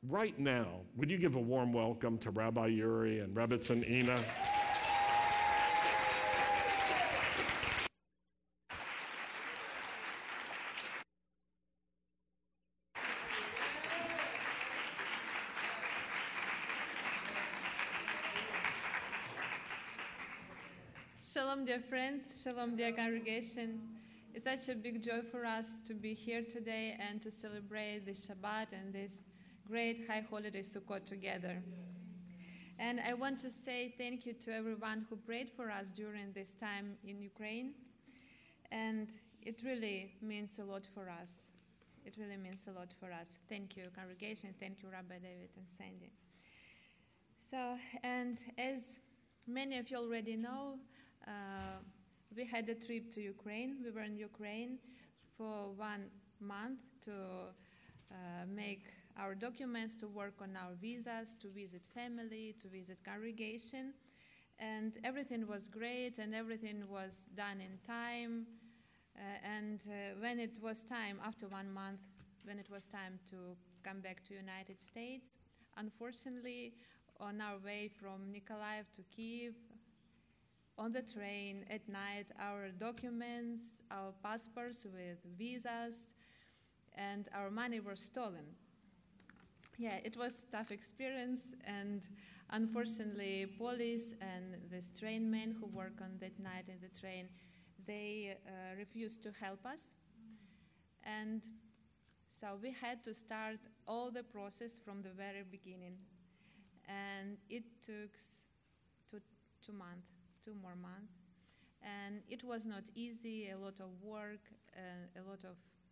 right now, would you give a warm welcome to Rabbi Yuri and Rebbetzin Ina? Shalom, dear friends. Shalom, dear congregation. It's such a big joy for us to be here today and to celebrate this Shabbat and this great high holiday Sukkot together. And I want to say thank you to everyone who prayed for us during this time in Ukraine. And it really means a lot for us. It really means a lot for us. Thank you, congregation. Thank you, Rabbi David and Sandy. So, and as many of you already know, we had a trip to Ukraine. We were in Ukraine for 1 month to make our documents, to work on our visas, to visit family, to visit congregation. And everything was great and everything was done in time. When it was time, after 1 month, when it was time to come back to United States, unfortunately, on our way from Nikolaev to Kyiv, on the train at night, our documents, our passports with visas, and our money were stolen. Yeah, it was a tough experience, and unfortunately, police and this train men who work on that night in the train, they refused to help us. And so we had to start all the process from the very beginning. And it took 2 months. 2 more months, and it was not easy. A lot of work, a lot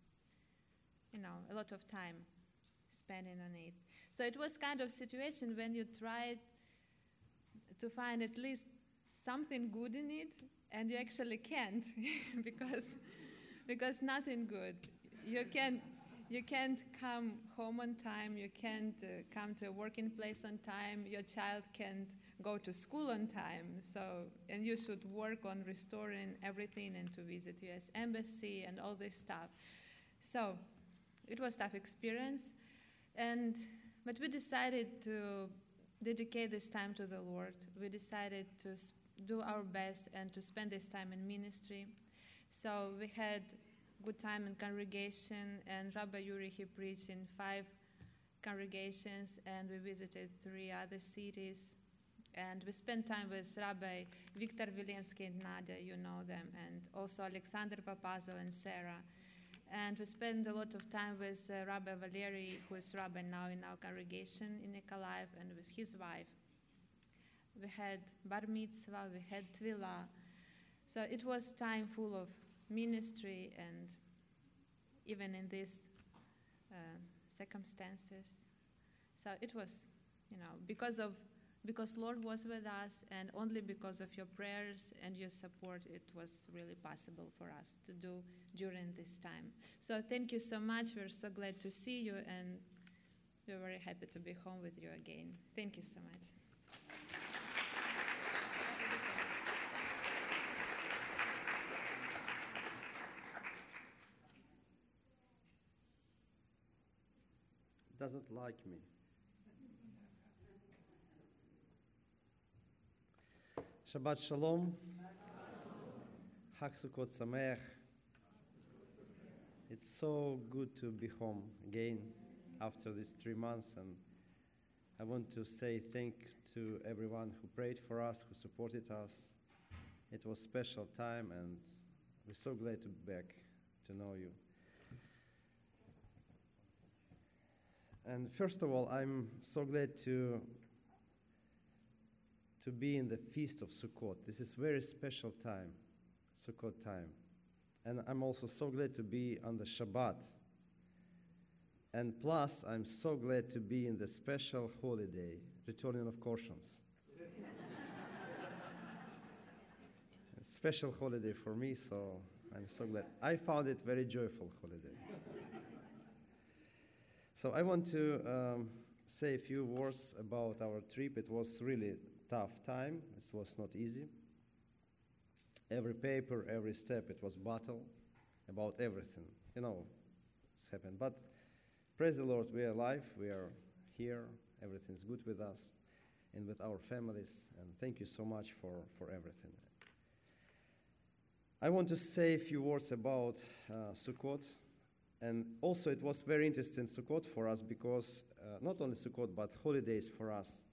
of time spending on it. So it was kind of situation when you tried to find at least something good in it, and you actually can't because nothing good. You can't come home on time. You can't come to a working place on time. Your child can't go to school on time. And you should work on restoring everything and to visit U.S. Embassy and all this stuff. So it was a tough experience. But we decided to dedicate this time to the Lord. We decided to do our best and to spend this time in ministry. So we had good time in congregation, and Rabbi Yuri, he preached in 5 congregations, and we visited 3 other cities. And we spent time with Rabbi Viktor Vilensky and Nadia, you know them, and also Alexander Papazov and Sarah. And we spent a lot of time with Rabbi Valery, who is rabbi now in our congregation in Nikolaev, and with his wife. We had bar mitzvah, we had tefillah. So it was time full of ministry, and even in these circumstances. So it was, because Lord was with us, and only because of your prayers and your support, it was really possible for us to do during this time. So thank you so much. We're so glad to see you, and we're very happy to be home with you again. Thank you so much. Doesn't like me. Shabbat Shalom. Chag Sukkot Sameach. It's so good to be home again after these 3 months, and I want to say thank to everyone who prayed for us, who supported us. It was a special time, and we're so glad to be back to know you. And first of all, I'm so glad to be in the Feast of Sukkot. This is a very special time, Sukkot time. And I'm also so glad to be on the Shabbat. And plus, I'm so glad to be in the special holiday, returning of Korshans. A special holiday for me, so I'm so glad. I found it very joyful holiday. So I want to say a few words about our trip. It was really tough time. It was not easy. Every paper, every step, it was battle about everything. It's happened. But praise the Lord, we are alive. We are here. Everything's good with us and with our families. And thank you so much for everything. I want to say a few words about Sukkot. And also it was very interesting Sukkot for us because not only Sukkot but holidays for us.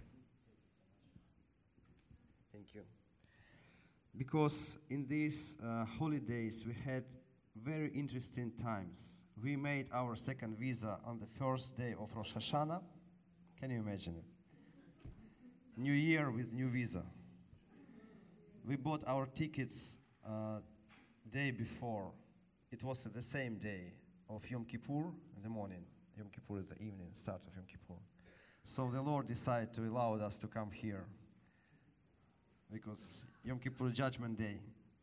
Thank you. Because in these holidays we had very interesting times. We made our second visa on the first day of Rosh Hashanah. Can you imagine it? New Year with new visa. We bought our tickets day before. It was the same day of Yom Kippur in the morning. Yom Kippur is the evening, start of Yom Kippur. So the Lord decided to allow us to come here because Yom Kippur Judgment Day.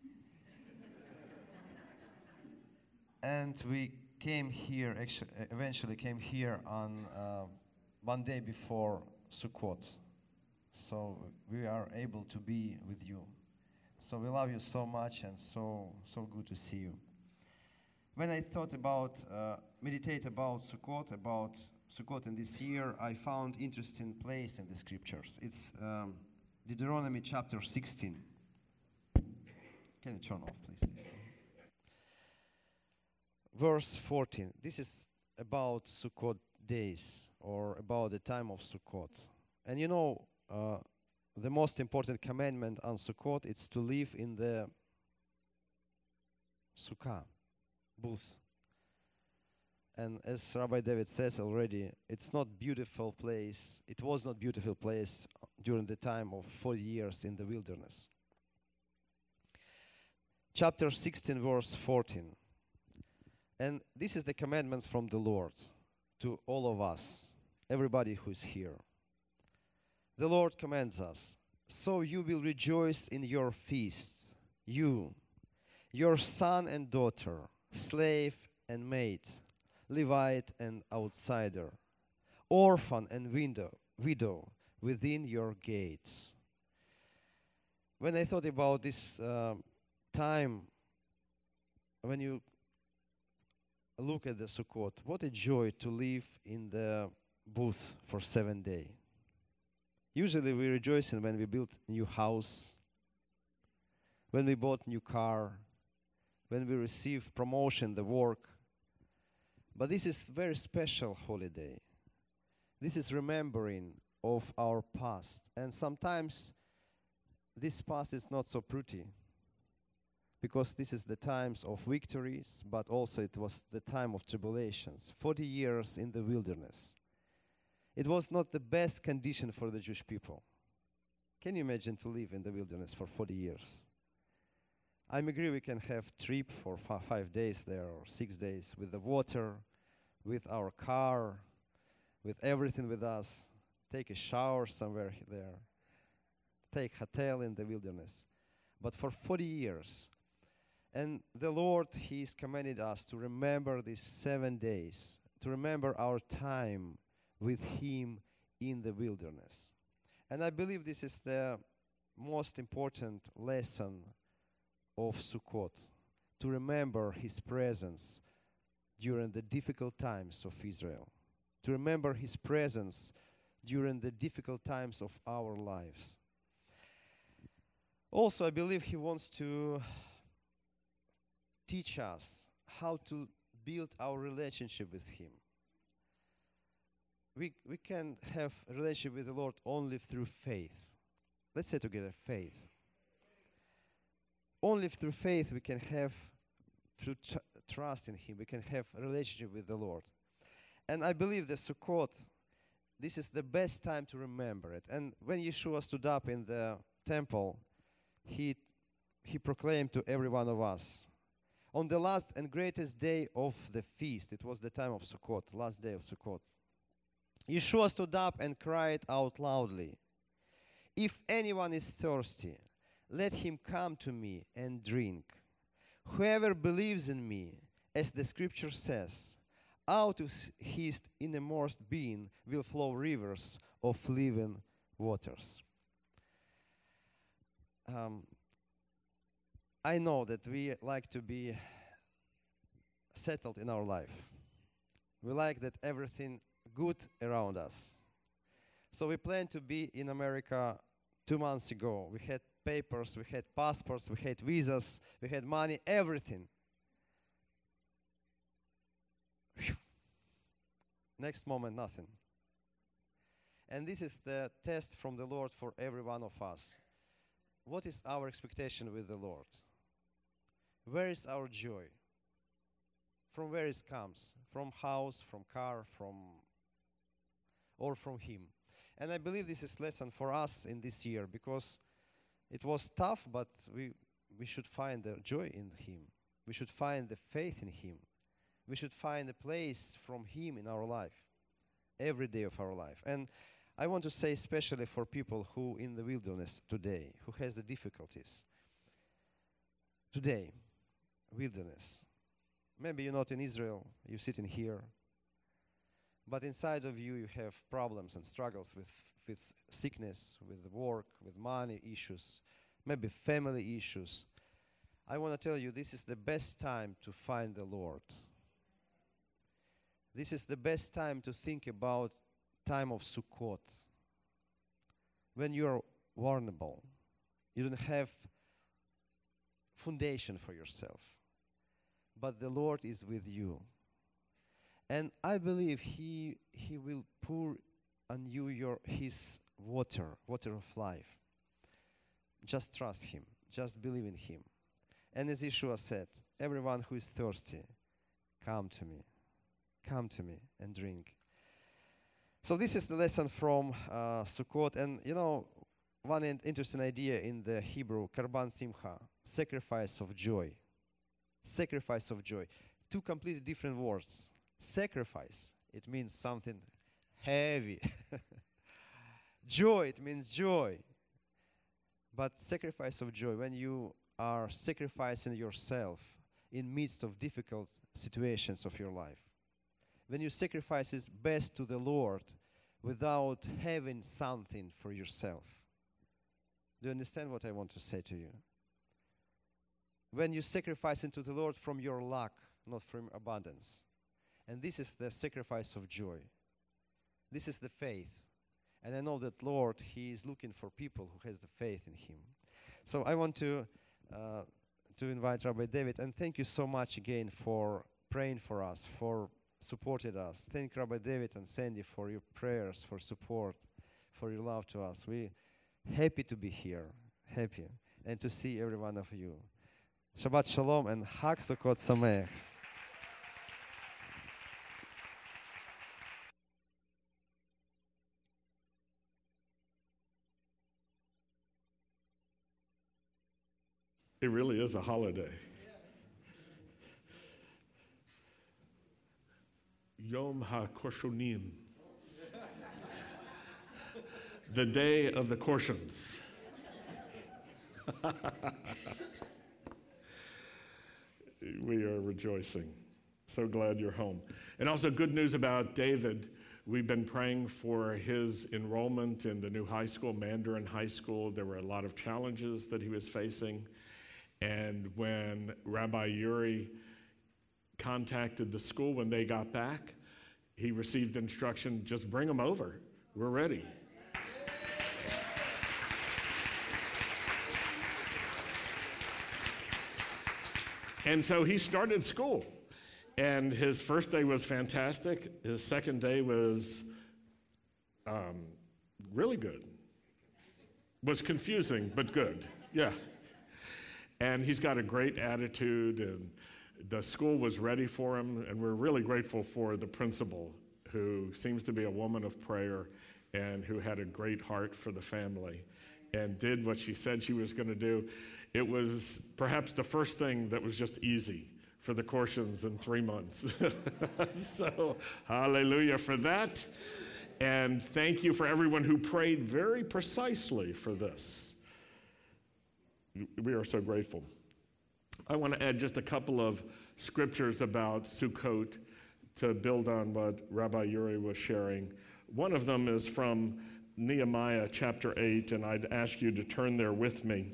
And we came here, eventually came here on one day before Sukkot. So we are able to be with you. So we love you so much and so good to see you. When I thought about, meditate about Sukkot in this year, I found interesting place in the scriptures. It's Deuteronomy chapter 16. Can you turn off, please? Verse 14. This is about Sukkot days, or about the time of Sukkot. And you know, the most important commandment on Sukkot is to live in the Sukkah, booth. And as Rabbi David says already, it's not beautiful place. It was not beautiful place during the time of 40 years in the wilderness. Chapter 16, verse 14. And this is the commandments from the Lord to all of us, everybody who is here. The Lord commands us, so you will rejoice in your feast, you, your son and daughter, slave and maid, Levite and outsider, orphan and widow within your gates. When I thought about this time, when you look at the Sukkot, what a joy to live in the booth for 7 days. Usually we rejoice when we build a new house, when we bought a new car, when we receive promotion, the work. But this is very special holiday. This is remembering of our past. And sometimes this past is not so pretty, because this is the times of victories, but also it was the time of tribulations. 40 years in the wilderness. It was not the best condition for the Jewish people. Can you imagine to live in the wilderness for 40 years? I agree we can have trip for 5 days there or 6 days with the water, with our car, with everything with us. Take a shower somewhere there. Take hotel in the wilderness. But for 40 years, and the Lord, He's commanded us to remember these 7 days, to remember our time with Him in the wilderness. And I believe this is the most important lesson of Sukkot, to remember His presence during the difficult times of Israel, to remember His presence during the difficult times of our lives. Also, I believe He wants to teach us how to build our relationship with Him. We can have a relationship with the Lord only through faith. Let's say together, faith. Only through faith we can have, through trust in Him, we can have a relationship with the Lord. And I believe that Sukkot, this is the best time to remember it. And when Yeshua stood up in the temple, He proclaimed to every one of us, on the last and greatest day of the feast, it was the time of Sukkot, last day of Sukkot, Yeshua stood up and cried out loudly, "If anyone is thirsty, let him come to me and drink. Whoever believes in me, as the scripture says, out of his innermost being will flow rivers of living waters." I know that we like to be settled in our life. We like that everything good around us. So we planned to be in America 2 months ago. We had papers, we had passports, we had visas, we had money, everything. Whew. Next moment, nothing. And this is the test from the Lord for every one of us. What is our expectation with the Lord? Where is our joy? From where it comes? From house, from car, or from Him? And I believe this is lesson for us in this year, because it was tough, but we should find the joy in Him. We should find the faith in Him. We should find a place from Him in our life, every day of our life. And I want to say especially for people who in the wilderness today, who has the difficulties. Today, wilderness. Maybe you're not in Israel, you're sitting here, but inside of you, you have problems and struggles with sickness, with work, with money issues, maybe family issues. I want to tell you, this is the best time to find the Lord. This is the best time to think about time of Sukkot, when you are vulnerable. You don't have foundation for yourself, but the Lord is with you. And I believe He will pour on you His water of life. Just trust Him. Just believe in Him. And as Yeshua said, everyone who is thirsty, come to me. Come to me and drink. So this is the lesson from Sukkot. And you know, one interesting idea in the Hebrew, Karban Simcha, sacrifice of joy. Sacrifice of joy. Two completely different words. Sacrifice, it means something heavy. Joy, it means joy. But sacrifice of joy, when you are sacrificing yourself in midst of difficult situations of your life. When you sacrifice it best to the Lord without having something for yourself. Do you understand what I want to say to you? When you sacrifice into the Lord from your lack, not from abundance. And this is the sacrifice of joy. This is the faith. And I know that Lord, He is looking for people who has the faith in Him. So I want to invite Rabbi David, and thank you so much again for praying for us, for supported us. Thank Rabbi David and Sandy for your prayers, for support, for your love to us. We're happy to be here, happy, and to see every one of you. Shabbat Shalom and Hag Sukkot Sameach. It really is a holiday. Yom HaKoshonim. The day of the Koshons. We are rejoicing. So glad you're home. And also good news about David. We've been praying for his enrollment in the new high school, Mandarin High School. There were a lot of challenges that he was facing. And when Rabbi Yuri contacted the school when they got back, he received instruction, just bring them over. We're ready. And so he started school. And his first day was fantastic. His second day was really good. Was confusing, but good. Yeah. And he's got a great attitude, and the school was ready for him, and we're really grateful for the principal, who seems to be a woman of prayer and who had a great heart for the family and did what she said she was going to do. It was perhaps the first thing that was just easy for the Korshans in 3 months. So hallelujah for that. And thank you for everyone who prayed very precisely for this. We are so grateful. I want to add just a couple of scriptures about Sukkot to build on what Rabbi Yuri was sharing. One of them is from Nehemiah chapter 8, and I'd ask you to turn there with me.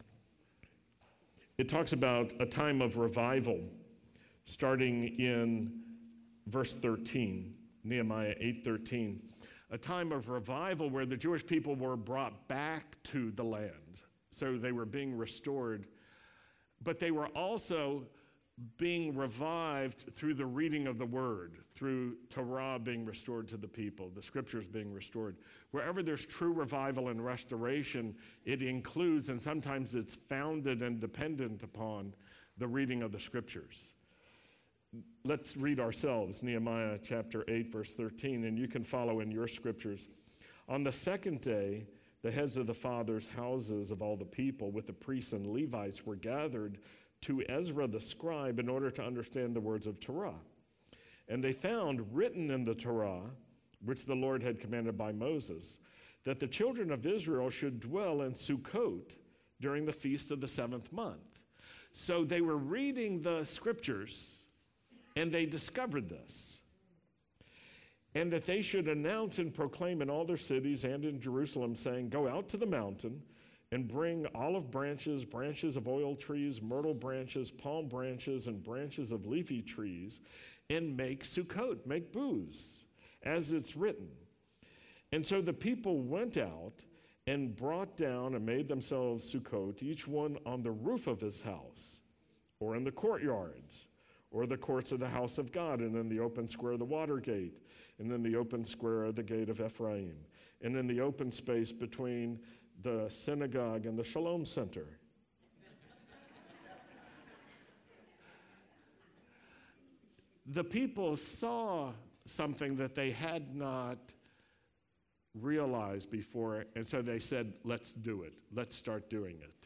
It talks about a time of revival starting in verse 13. Nehemiah 8:13, a time of revival where the Jewish people were brought back to the land. So they were being restored, but they were also being revived through the reading of the word, through Torah being restored to the people, the scriptures being restored. Wherever there's true revival and restoration, it includes, and sometimes it's founded and dependent upon, the reading of the scriptures. Let's read ourselves, Nehemiah chapter 8, verse 13, and you can follow in your scriptures. On the second day, the heads of the fathers' houses of all the people with the priests and Levites were gathered to Ezra the scribe in order to understand the words of Torah. And they found written in the Torah, which the Lord had commanded by Moses, that the children of Israel should dwell in Sukkot during the feast of the 7th month. So they were reading the scriptures, and they discovered this. And that they should announce and proclaim in all their cities and in Jerusalem, saying, go out to the mountain and bring olive branches, branches of oil trees, myrtle branches, palm branches, and branches of leafy trees, and make Sukkot, make booths, as it's written. And so the people went out and brought down and made themselves Sukkot, each one on the roof of his house, or in the courtyards, or the courts of the house of God, and in the open square of the water gate, and in the open square of the gate of Ephraim, and in the open space between the synagogue and the Shalom Center. The people saw something that they had not realized before, and so they said, let's do it. Let's start doing it.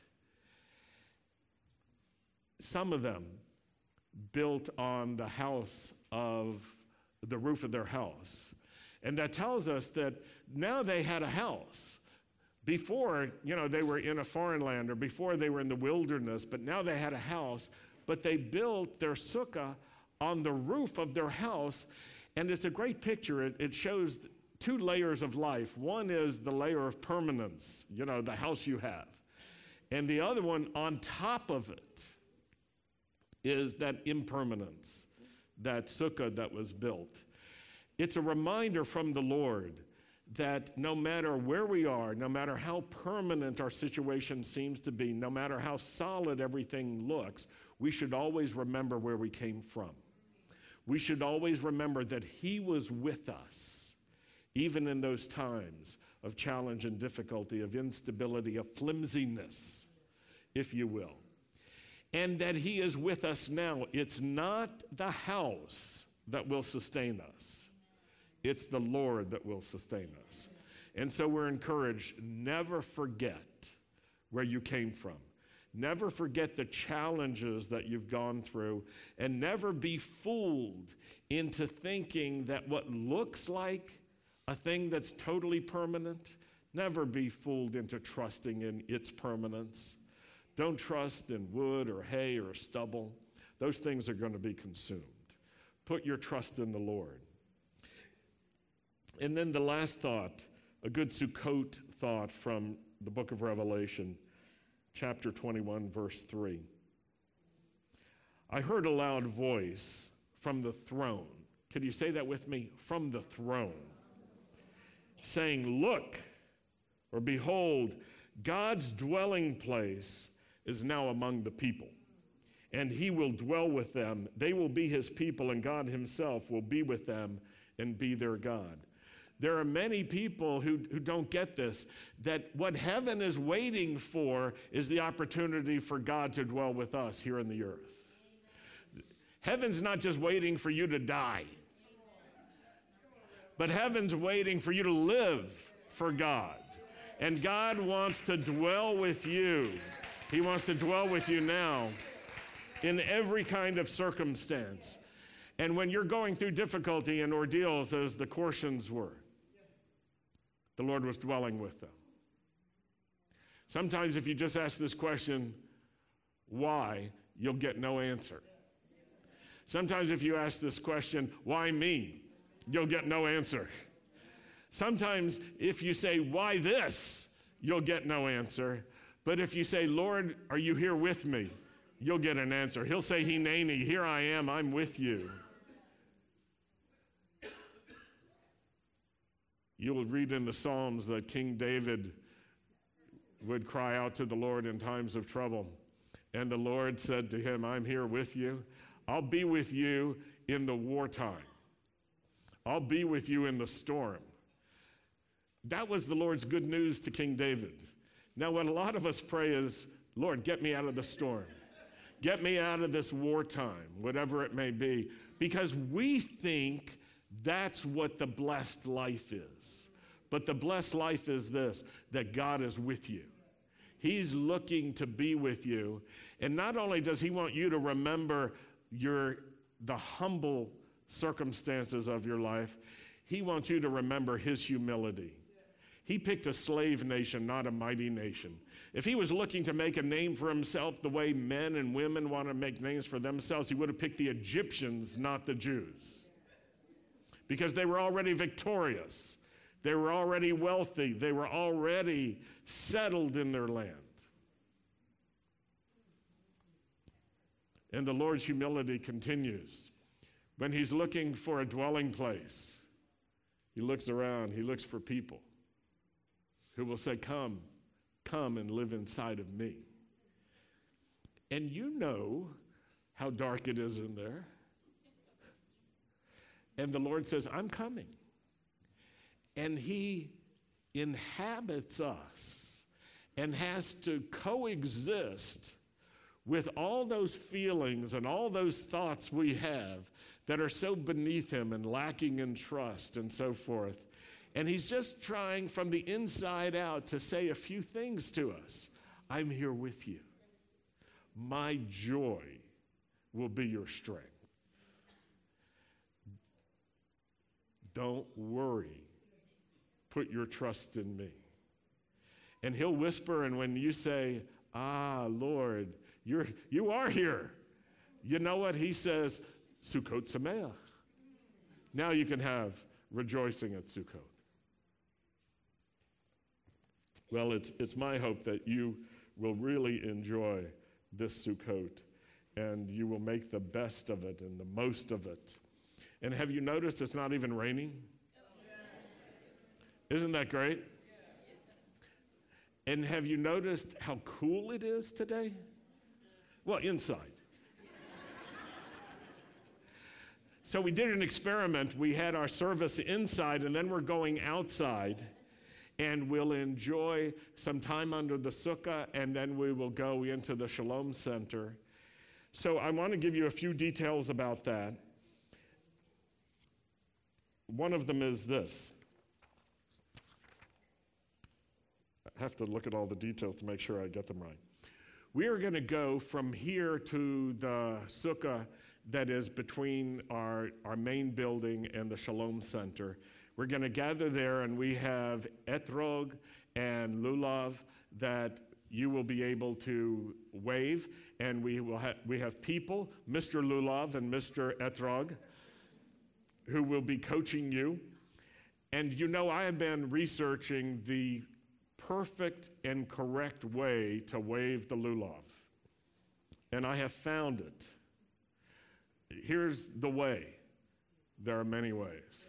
Some of them built on the house of the roof of their house. And that tells us that now they had a house. Before, they were in a foreign land, or before they were in the wilderness, but now they had a house, but they built their sukkah on the roof of their house, and it's a great picture. It shows two layers of life. One is the layer of permanence, the house you have, and the other one on top of it is that impermanence, that sukkah that was built. It's a reminder from the Lord that no matter where we are, no matter how permanent our situation seems to be, no matter how solid everything looks, we should always remember where we came from. We should always remember that He was with us, even in those times of challenge and difficulty, of instability, of flimsiness, if you will. And that He is with us now. It's not the house that will sustain us. It's the Lord that will sustain us. And so we're encouraged, never forget where you came from. Never forget the challenges that you've gone through, and never be fooled into thinking that what looks like a thing that's totally permanent, never be fooled into trusting in its permanence. Don't trust in wood or hay or stubble. Those things are going to be consumed. Put your trust in the Lord. And then the last thought, a good Sukkot thought from the book of Revelation, chapter 21, verse 3. I heard a loud voice from the throne. Could you say that with me? From the throne. Saying, look, or behold, God's dwelling place is now among the people, and He will dwell with them. They will be His people, and God Himself will be with them and be their God. There are many people who don't get this, that what heaven is waiting for is the opportunity for God to dwell with us here on the earth. Heaven's not just waiting for you to die, but heaven's waiting for you to live for God. And God wants to dwell with you. He wants to dwell with you now in every kind of circumstance. And when you're going through difficulty and ordeals, as the Colossians were, the Lord was dwelling with them. Sometimes if you just ask this question, why, you'll get no answer. Sometimes if you ask this question, why me, you'll get no answer. Sometimes if you say, why this, you'll get no answer. But if you say, Lord, are you here with me, you'll get an answer. He'll say, Hineni, here I am, I'm with you. You will read in the Psalms that King David would cry out to the Lord in times of trouble. And the Lord said to him, I'm here with you. I'll be with you in the wartime. I'll be with you in the storm. That was the Lord's good news to King David. Now, what a lot of us pray is, Lord, get me out of the storm. Get me out of this wartime, whatever it may be, because we think that's what the blessed life is. But the blessed life is this, that God is with you. He's looking to be with you. And not only does he want you to remember the humble circumstances of your life, he wants you to remember his humility. He picked a slave nation, not a mighty nation. If he was looking to make a name for himself the way men and women want to make names for themselves, he would have picked the Egyptians, not the Jews. Because they were already victorious. They were already wealthy. They were already settled in their land. And the Lord's humility continues. When he's looking for a dwelling place, he looks around, he looks for people who will say, come and live inside of me. And you know how dark it is in there. And the Lord says, I'm coming. And he inhabits us and has to coexist with all those feelings and all those thoughts we have that are so beneath him and lacking in trust and so forth. And he's just trying from the inside out to say a few things to us. I'm here with you. My joy will be your strength. Don't worry. Put your trust in me. And he'll whisper, and when you say, Lord, you are here. You know what? He says, Sukkot Sameach. Now you can have rejoicing at Sukkot. Well, it's my hope that you will really enjoy this Sukkot and you will make the best of it and the most of it. And have you noticed it's not even raining? Isn't that great? And have you noticed how cool it is today? Well, inside. So we did an experiment. We had our service inside, and then we're going outside, and we'll enjoy some time under the sukkah, and then we will go into the Shalom Center. So I want to give you a few details about that. One of them is this. I have to look at all the details to make sure I get them right. We are going to go from here to the sukkah that is between our main building and the Shalom Center. We're going to gather there, and we have etrog and lulav that you will be able to wave, and we have people, Mr. Lulav and Mr. Etrog, who will be coaching you. And you know, I have been researching the perfect and correct way to wave the lulav, and I have found it. Here's the way. There are many ways.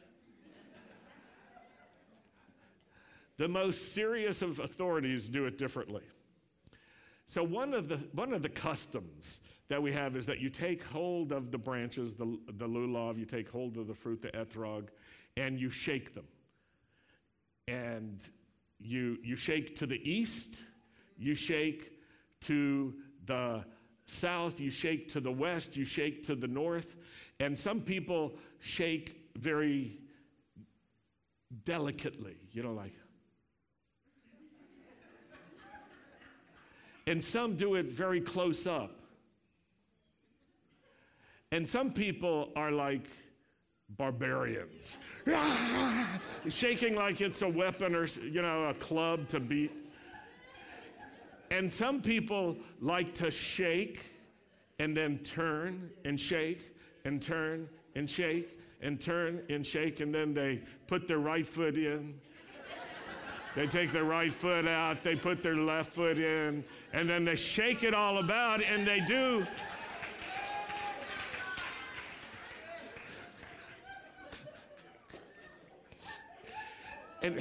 The most serious of authorities do it differently. So one of the customs that we have is that you take hold of the branches, the lulav, you take hold of the fruit, the etrog, and you shake them. And you shake to the east, you shake to the south, you shake to the west, you shake to the north, and some people shake very delicately, like. And some do it very close up. And some people are like barbarians, shaking like it's a weapon or, a club to beat. And some people like to shake and then turn and shake and turn and shake and turn and shake, and then they put their right foot in. They take their right foot out, they put their left foot in, and then they shake it all about, and they do. And,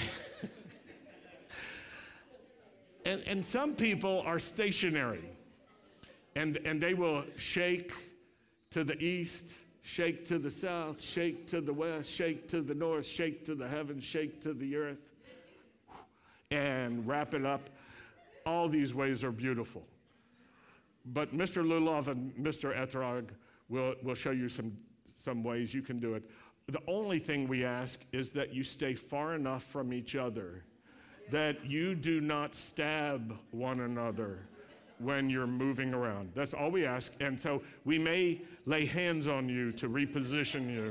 and some people are stationary, and they will shake to the east, shake to the south, shake to the west, shake to the north, shake to the heavens, shake to the earth, and wrap it up. All these ways are beautiful. But Mr. Lulov and Mr. Etrog will show you some ways you can do it. The only thing we ask is that you stay far enough from each other that you do not stab one another when you're moving around. That's all we ask. And so we may lay hands on you to reposition you.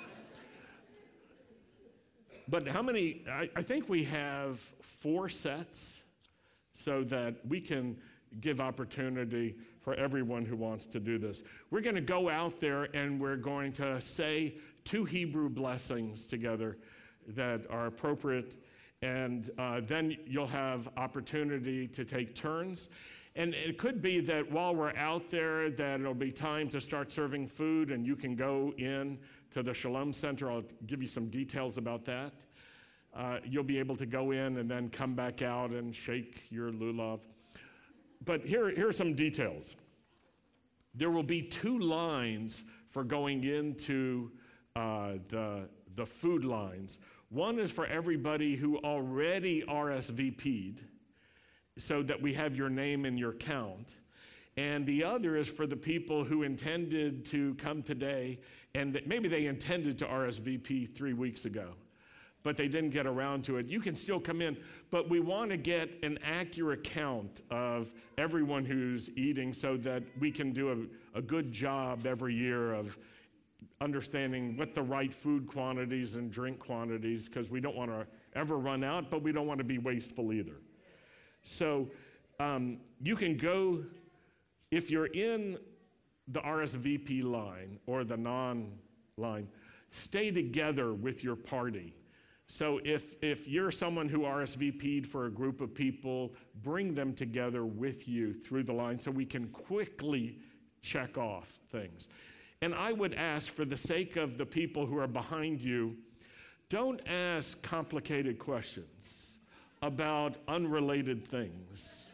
But how many? I think we have 4 sets so that we can give opportunity for everyone who wants to do this. We're going to go out there and we're going to say 2 Hebrew blessings together that are appropriate, and then you'll have opportunity to take turns. And it could be that while we're out there that it'll be time to start serving food, and you can go in to the Shalom Center. I'll give you some details about that. You'll be able to go in and then come back out and shake your lulav. But here are some details. There will be 2 lines for going into the food lines. One is for everybody who already RSVP'd, so that we have your name in your count. And the other is for the people who intended to come today, and maybe they intended to RSVP 3 weeks ago, but they didn't get around to it. You can still come in, but we want to get an accurate count of everyone who's eating so that we can do a good job every year of understanding what the right food quantities and drink quantities, because we don't want to ever run out, but we don't want to be wasteful either. So you can go, if you're in the RSVP line or the non-line, stay together with your party. So if you're someone who RSVP'd for a group of people, bring them together with you through the line so we can quickly check off things. And I would ask, for the sake of the people who are behind you, don't ask complicated questions about unrelated things.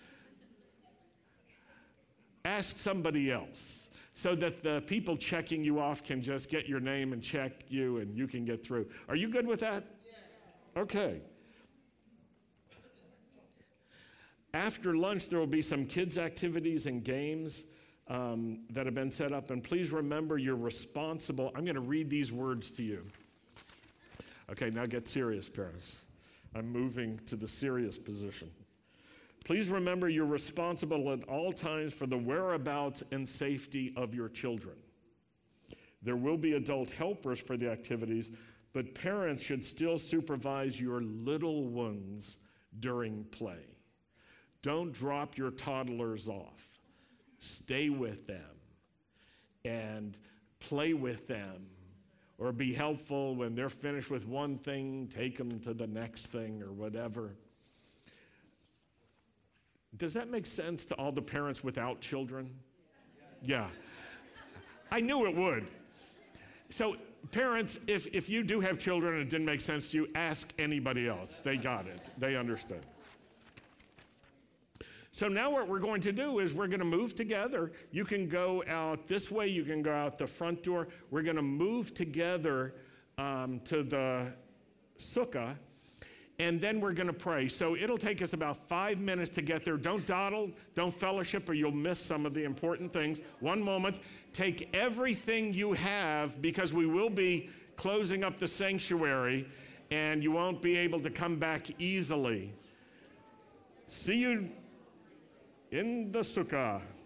Ask somebody else so that the people checking you off can just get your name and check you and you can get through. Are you good with that? Yes. Okay. After lunch, there will be some kids' activities and games that have been set up. And please remember, you're responsible. I'm going to read these words to you. Okay, now get serious, parents. I'm moving to the serious position. Please remember, you're responsible at all times for the whereabouts and safety of your children. There will be adult helpers for the activities, but parents should still supervise your little ones during play. Don't drop your toddlers off. Stay with them and play with them. Or be helpful when they're finished with one thing, take them to the next thing or whatever. Does that make sense to all the parents without children? Yeah. I knew it would. So parents, if you do have children and it didn't make sense to you, ask anybody else. They got it. They understood. So now what we're going to do is we're going to move together. You can go out this way. You can go out the front door. We're going to move together to the sukkah, and then we're going to pray. So it'll take us about 5 minutes to get there. Don't dawdle, don't fellowship, or you'll miss some of the important things. One moment. Take everything you have, because we will be closing up the sanctuary, and you won't be able to come back easily. See you in the sukkah.